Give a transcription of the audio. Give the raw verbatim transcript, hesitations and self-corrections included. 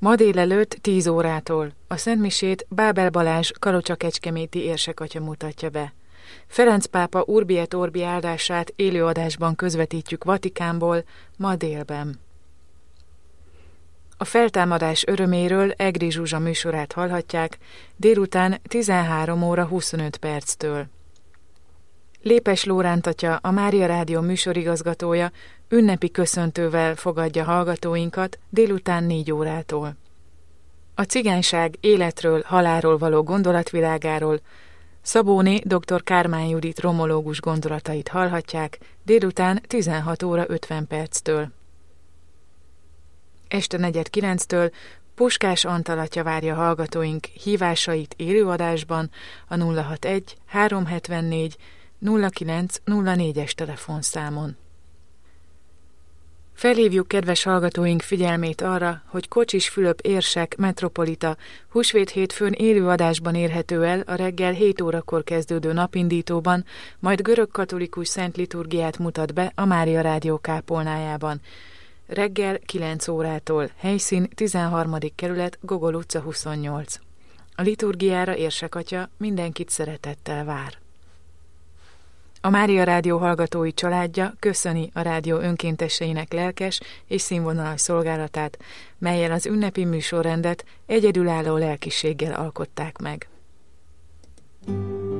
Ma délelőtt tíz órától a szentmisét Bábel Balázs kalocsa-kecskeméti érsekatya mutatja be. Ferenc pápa Urbi et Orbi áldását élőadásban közvetítjük Vatikánból ma délben. A feltámadás öröméről Egri Zsuzsa műsorát hallhatják délután tizenhárom óra huszonöt perctől. Lépes Lóránt atya, a Mária Rádió műsorigazgatója ünnepi köszöntővel fogadja hallgatóinkat délután négy órától. A cigányság életről, halálról való gondolatvilágáról Szabóné dr. Kármán Judit romológus gondolatait hallhatják délután tizenhat óra ötven perctől. Este negyed kilenctől Puskás Antal atya várja hallgatóink hívásait élőadásban a nulla hatvanegy háromszázhetvennégy nulla kilenc nulla négyes telefonszámon. Felhívjuk kedves hallgatóink figyelmét arra, hogy Kocsis Fülöp érsek metropolita húsvét hétfőn élőadásban érhető el a reggel hét órakor kezdődő napindítóban, majd görög-katolikus szent liturgiát mutat be a Mária Rádió kápolnájában. Reggel kilenc órától, helyszín tizenharmadik kerület, Gogol utca huszonnyolc. A liturgiára érsekatya mindenkit szeretettel vár. A Mária Rádió hallgatói családja köszöni a rádió önkénteseinek lelkes és színvonalas szolgálatát, mellyel az ünnepi műsorrendet egyedülálló lelkiséggel alkották meg.